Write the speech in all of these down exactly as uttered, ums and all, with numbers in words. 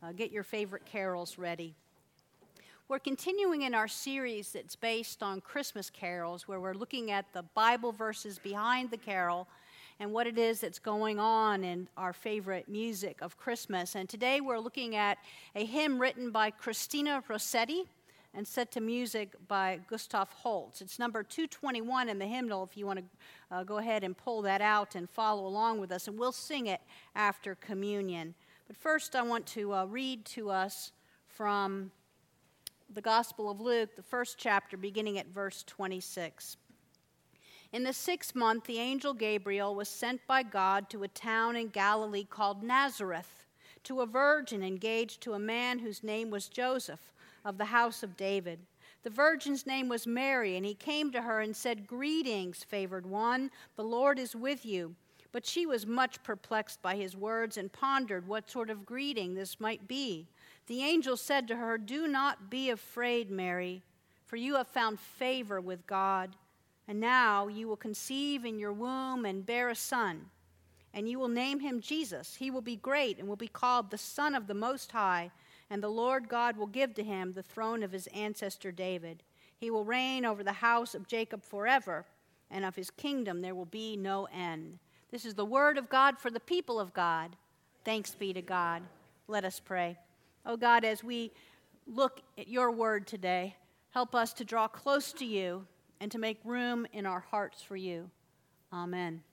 uh, get your favorite carols ready. We're continuing in our series that's based on Christmas carols, where we're looking at the Bible verses behind the carol and what it is that's going on in our favorite music of Christmas. And today we're looking at a hymn written by Christina Rossetti and set to music by Gustav Holst. It's number two twenty-one in the hymnal if you want to uh, go ahead and pull that out and follow along with us, and we'll sing it after communion. But first I want to uh, read to us from the Gospel of Luke, the first chapter, beginning at verse twenty-six. In the sixth month, the angel Gabriel was sent by God to a town in Galilee called Nazareth, to a virgin engaged to a man whose name was Joseph, of the house of David. The virgin's name was Mary, and he came to her and said, "Greetings, favored one, the Lord is with you." But she was much perplexed by his words and pondered what sort of greeting this might be. The angel said to her, "Do not be afraid, Mary, for you have found favor with God. And now you will conceive in your womb and bear a son, and you will name him Jesus. He will be great and will be called the Son of the Most High, and the Lord God will give to him the throne of his ancestor David. He will reign over the house of Jacob forever, and of his kingdom there will be no end." This is the word of God for the people of God. Thanks be to God. Let us pray. Oh God, as we look at your word today, help us to draw close to you and to make room in our hearts for you. Amen.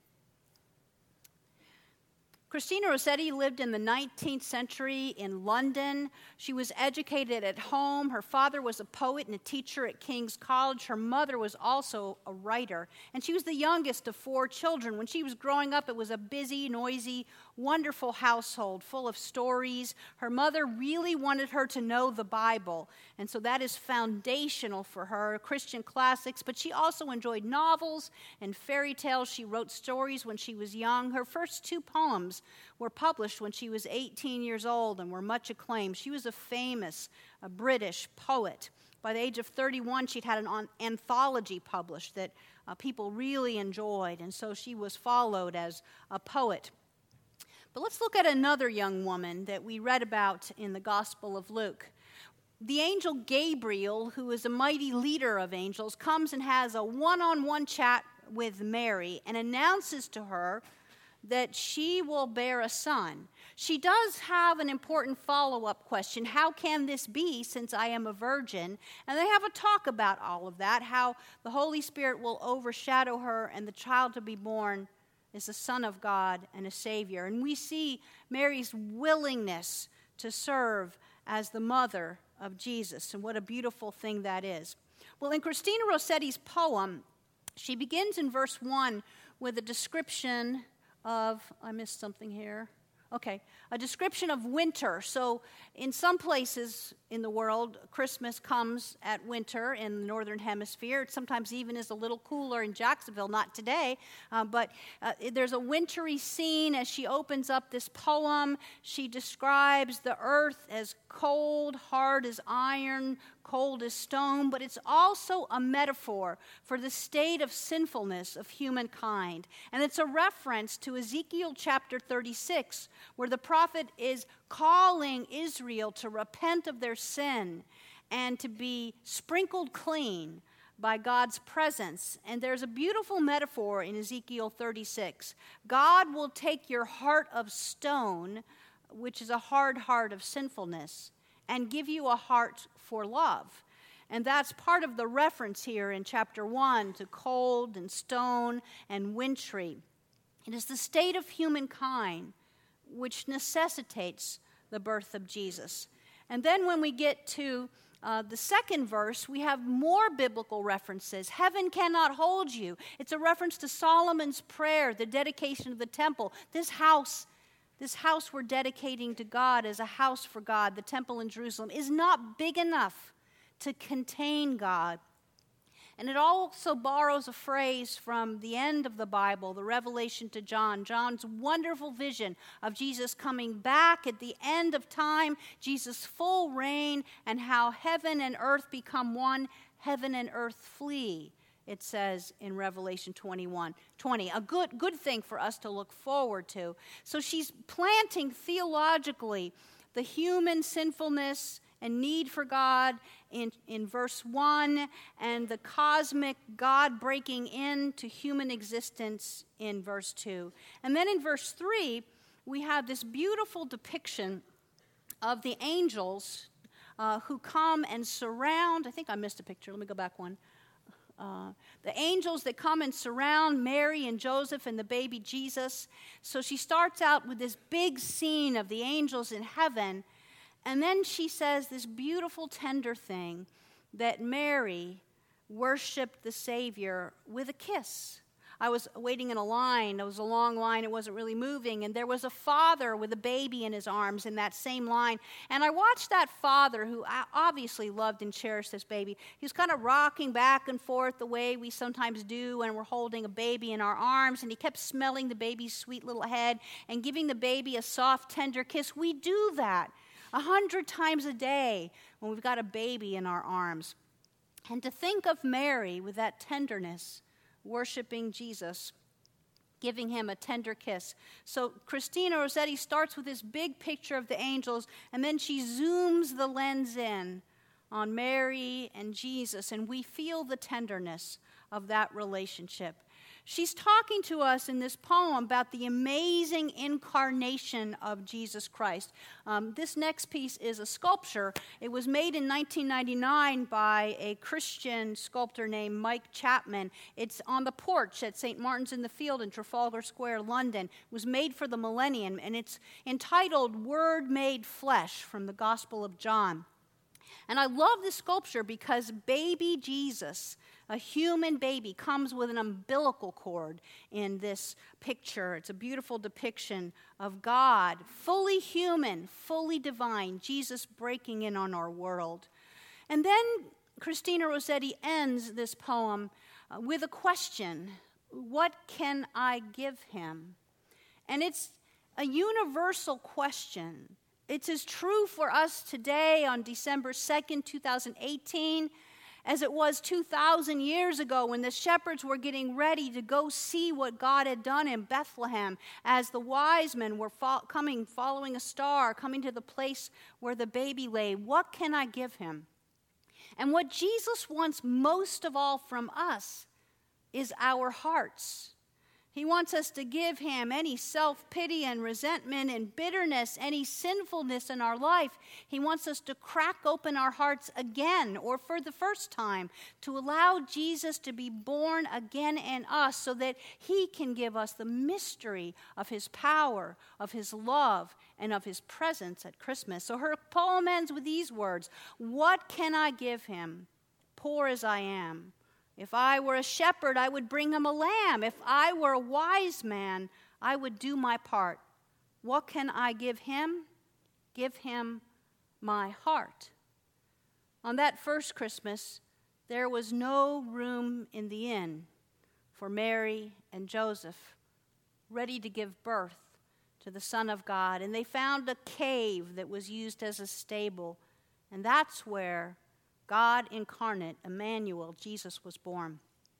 Christina Rossetti lived in the nineteenth century in London. She was educated at home. Her father was a poet and a teacher at King's College. Her mother was also a writer. And she was the youngest of four children. When she was growing up, it was a busy, noisy, wonderful household full of stories. Her mother really wanted her to know the Bible, and so that is foundational for her, Christian classics. But she also enjoyed novels and fairy tales. She wrote stories when she was young. Her first two poems were published when she was eighteen years old and were much acclaimed. She was a famous a British poet. By the age of thirty-one, she'd had an anthology published that uh, people really enjoyed, and so she was followed as a poet. But let's look at another young woman that we read about in the Gospel of Luke. The angel Gabriel, who is a mighty leader of angels, comes and has a one-on-one chat with Mary and announces to her that she will bear a son. She does have an important follow-up question. How can this be, since I am a virgin? And they have a talk about all of that, how the Holy Spirit will overshadow her and the child to be born is the Son of God and a Savior. And we see Mary's willingness to serve as the mother of Jesus, and what a beautiful thing that is. Well, in Christina Rossetti's poem, she begins in verse one with a description of, I missed something here. Okay, a description of winter. So in some places in the world, Christmas comes at winter in the northern hemisphere. It sometimes even is a little cooler in Jacksonville, not today, uh, but uh, there's a wintry scene as she opens up this poem. She describes the earth as cold, hard as iron, cold as stone, but it's also a metaphor for the state of sinfulness of humankind. And it's a reference to Ezekiel chapter thirty-six, where the prophet is calling Israel to repent of their sin and to be sprinkled clean by God's presence. And there's a beautiful metaphor in Ezekiel thirty-six. God will take your heart of stone, which is a hard heart of sinfulness, and give you a heart for love. And that's part of the reference here in chapter one to cold and stone and wintry. It is the state of humankind which necessitates the birth of Jesus. And then when we get to uh, the second verse, we have more biblical references. Heaven cannot hold you. It's a reference to Solomon's prayer, the dedication of the temple. This house This house we're dedicating to God as a house for God, the temple in Jerusalem, is not big enough to contain God. And it also borrows a phrase from the end of the Bible, the Revelation to John, John's wonderful vision of Jesus coming back at the end of time, Jesus' full reign, and how heaven and earth become one, heaven and earth flee, it says in Revelation twenty-one, twenty. A good, good thing for us to look forward to. So she's planting theologically the human sinfulness and need for God in, in verse one, and the cosmic God breaking into human existence in verse two. And then in verse three, we have this beautiful depiction of the angels uh, who come and surround. I think I missed a picture. Let me go back one. Uh, the angels that come and surround Mary and Joseph and the baby Jesus. So she starts out with this big scene of the angels in heaven, and then she says this beautiful, tender thing that Mary worshiped the Savior with a kiss. I was waiting in a line. It was a long line. It wasn't really moving. And there was a father with a baby in his arms in that same line. And I watched that father, who obviously loved and cherished this baby. He was kind of rocking back and forth the way we sometimes do when we're holding a baby in our arms. And he kept smelling the baby's sweet little head and giving the baby a soft, tender kiss. We do that a hundred times a day when we've got a baby in our arms. And to think of Mary with that tenderness, worshiping Jesus, giving him a tender kiss. So Christina Rossetti starts with this big picture of the angels, and then she zooms the lens in on Mary and Jesus, and we feel the tenderness of that relationship. She's talking to us in this poem about the amazing incarnation of Jesus Christ. Um, this next piece is a sculpture. It was made in nineteen ninety-nine by a Christian sculptor named Mike Chapman. It's on the porch at Saint Martin's in the Field in Trafalgar Square, London. It was made for the millennium, and it's entitled Word Made Flesh from the Gospel of John. And I love this sculpture because baby Jesus, a human baby, comes with an umbilical cord in this picture. It's a beautiful depiction of God, fully human, fully divine, Jesus breaking in on our world. And then Christina Rossetti ends this poem uh, with a question: what can I give him? And it's a universal question. It's as true for us today on December second, two thousand eighteen, as it was two thousand years ago when the shepherds were getting ready to go see what God had done in Bethlehem, as the wise men were fo- coming, following a star, coming to the place where the baby lay. What can I give him? And what Jesus wants most of all from us is our hearts. He wants us to give him any self-pity and resentment and bitterness, any sinfulness in our life. He wants us to crack open our hearts again, or for the first time, to allow Jesus to be born again in us so that he can give us the mystery of his power, of his love, and of his presence at Christmas. So her poem ends with these words: what can I give him, poor as I am? If I were a shepherd, I would bring him a lamb. If I were a wise man, I would do my part. What can I give him? Give him my heart. On that first Christmas, there was no room in the inn for Mary and Joseph, ready to give birth to the Son of God. And they found a cave that was used as a stable. And that's where God incarnate, Emmanuel, Jesus, was born.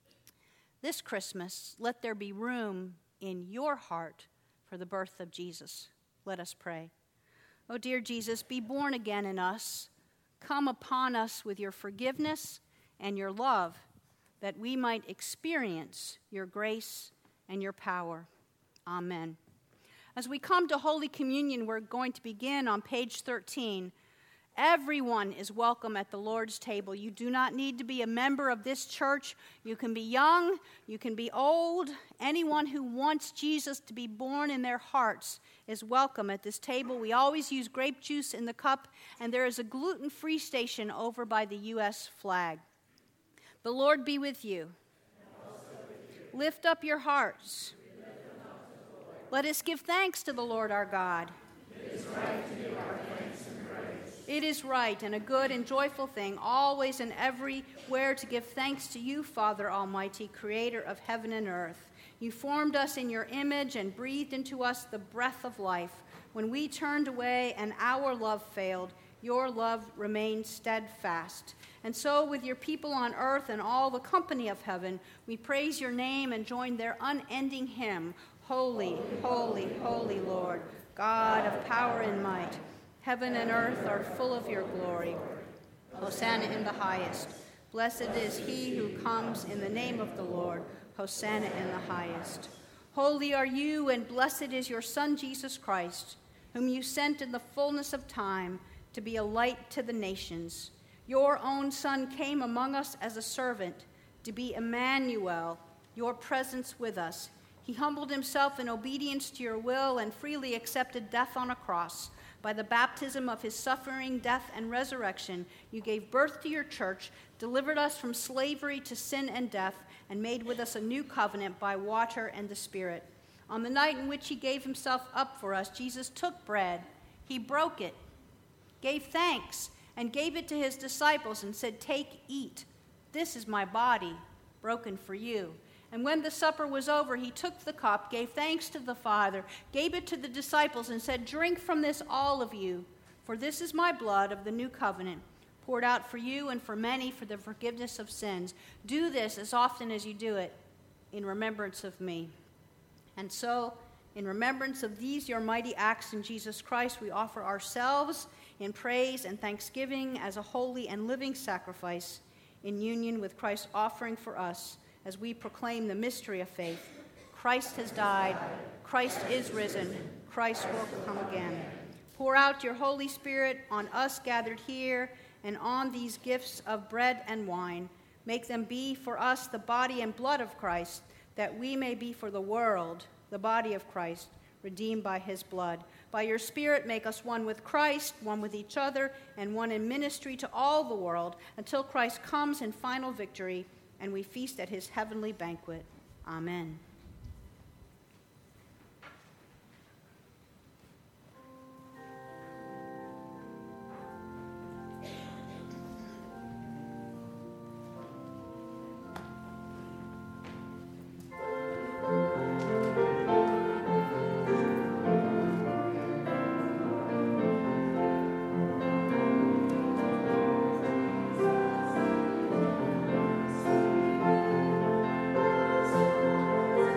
This Christmas, let there be room in your heart for the birth of Jesus. Let us pray. Oh, dear Jesus, be born again in us. Come upon us with your forgiveness and your love, that we might experience your grace and your power. Amen. As we come to Holy Communion, we're going to begin on page thirteen. Everyone is welcome at the Lord's table. You do not need to be a member of this church. You can be young, you can be old. Anyone who wants Jesus to be born in their hearts is welcome at this table. We always use grape juice in the cup, and there is a gluten-free station over by the U S flag. The Lord be with you. And also with you. Lift up your hearts. Let us give thanks to the Lord our God. It is right to give our thanks and praise. It is right and a good and joyful thing, always and everywhere, to give thanks to you, Father Almighty, creator of heaven and earth. You formed us in your image and breathed into us the breath of life. When we turned away and our love failed, your love remained steadfast. And so with your people on earth and all the company of heaven, we praise your name and join their unending hymn, Holy, holy, holy Lord, God of power and might. Heaven and earth are full of your glory. Hosanna in the highest. Blessed is he who comes in the name of the Lord. Hosanna in the highest. Holy are you, and blessed is your Son, Jesus Christ, whom you sent in the fullness of time to be a light to the nations. Your own Son came among us as a servant, to be Emmanuel, your presence with us. He humbled himself in obedience to your will and freely accepted death on a cross. By the baptism of his suffering, death, and resurrection, you gave birth to your church, delivered us from slavery to sin and death, and made with us a new covenant by water and the Spirit. On the night in which he gave himself up for us, Jesus took bread. He broke it, gave thanks, and gave it to his disciples and said, "Take, eat. This is my body, broken for you." And when the supper was over, he took the cup, gave thanks to the Father, gave it to the disciples, and said, "Drink from this, all of you, for this is my blood of the new covenant, poured out for you and for many for the forgiveness of sins. Do this as often as you do it in remembrance of me." And so, in remembrance of these your mighty acts in Jesus Christ, we offer ourselves in praise and thanksgiving as a holy and living sacrifice in union with Christ's offering for us, as we proclaim the mystery of faith. Christ has died. Christ is risen. Christ will come again. Pour out your Holy Spirit on us gathered here and on these gifts of bread and wine. Make them be for us the body and blood of Christ, that we may be for the world the body of Christ, redeemed by his blood. By your Spirit, make us one with Christ, one with each other, and one in ministry to all the world, until Christ comes in final victory and we feast at his heavenly banquet. Amen. Thank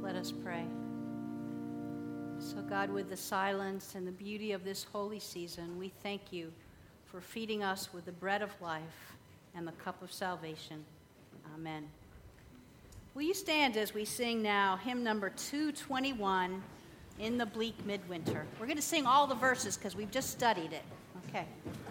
Let us pray. So God, with the silence and the beauty of this holy season, we thank you for feeding us with the bread of life and the cup of salvation. Amen. Will you stand as we sing now hymn number two twenty-one, In the Bleak Midwinter. We're going to sing all the verses because we've just studied it. Okay.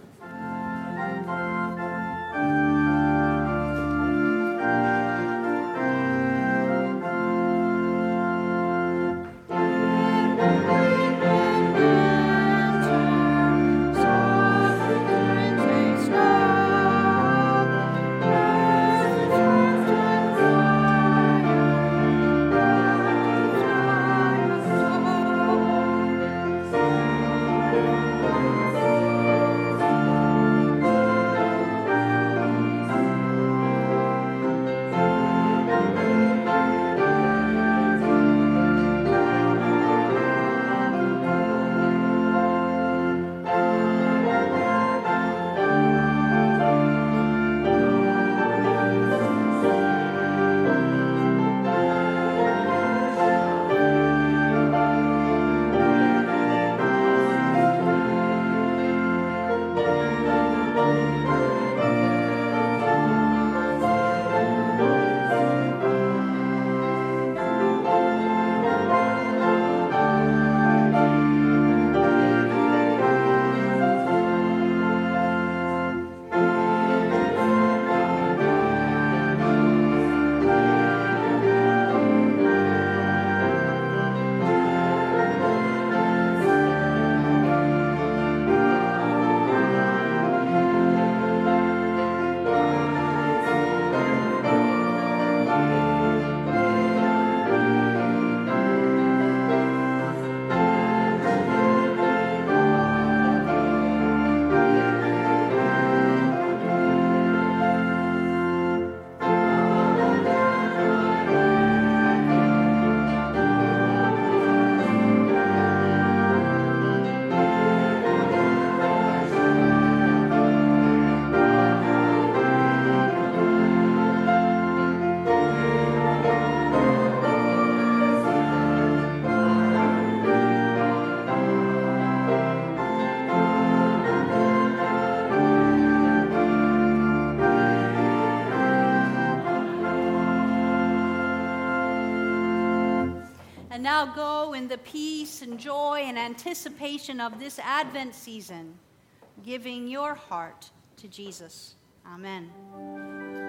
And now go in the peace and joy and anticipation of this Advent season, giving your heart to Jesus. Amen.